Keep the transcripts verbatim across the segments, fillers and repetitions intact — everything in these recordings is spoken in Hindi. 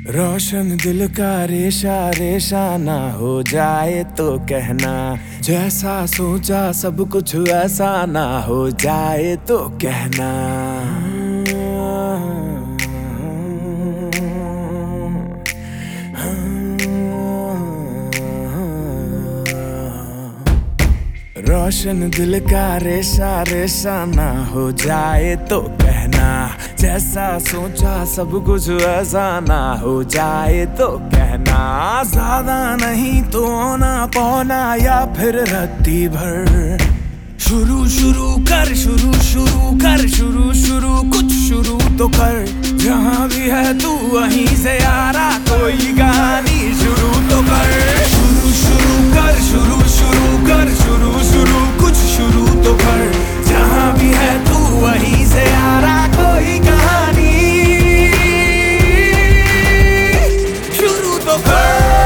रोशन दिल का रेशा रेशा ना हो जाए तो कहना, जैसा सोचा सब कुछ ऐसा ना हो जाए तो कहना। रोशन दिल का रेशा रेशा ना हो जाए तो कहना, जैसा सोचा सब कुछ ऐसा ना हो जाए तो कहना। ज्यादा नहीं तो ना पौना या फिर रत्ती भर, शुरू शुरू कर शुरू शुरू कर शुरू शुरू कुछ शुरू तो कर। जहाँ भी है तू वहीं से यारा कोई कहानी शुरू तो कर। शुरू शुरू कर शुरू शुरू कर शुरू शुरू कुछ शुरू तो कर। जहाँ भी है तू वहीं से यारा कोई कहानी शुरू तो कर।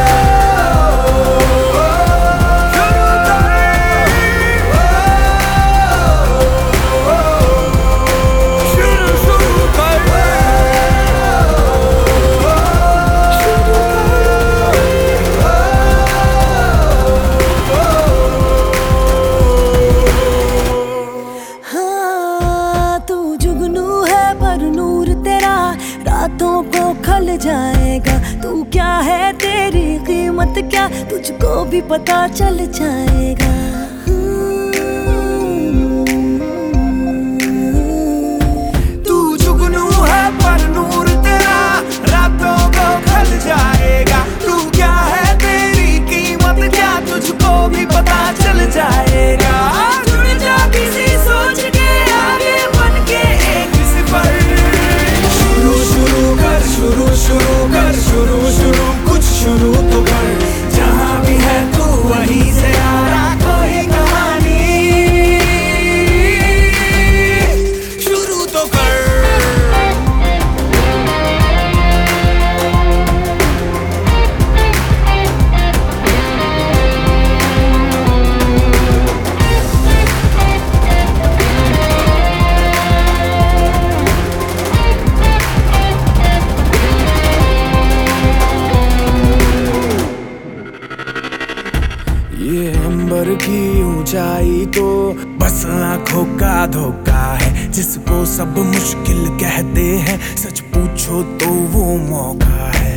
रातों को खल जाएगा तू क्या है, तेरी कीमत क्या तुझको भी पता चल जाएगा। तू जुगनू है पर नूर तेरा, रातों को खल जाएगा। तू क्या है, तेरी कीमत क्या तुझको भी पता चल जाएगा। जुड़ जा किसी सोच के आगे बन के एक सिफर। शुरू शुरू कर शुरू शुरू कर शुरू शुरू कुछ शुरू तो कर। जहाँ भी है तू वहीं से यारा कोई कहानी शुरू तो कर। ये अंबर की ऊंचाई तो बस आंखों का धोखा है, जिसको सब मुश्किल कहते हैं सच पूछो तो वो मौका है।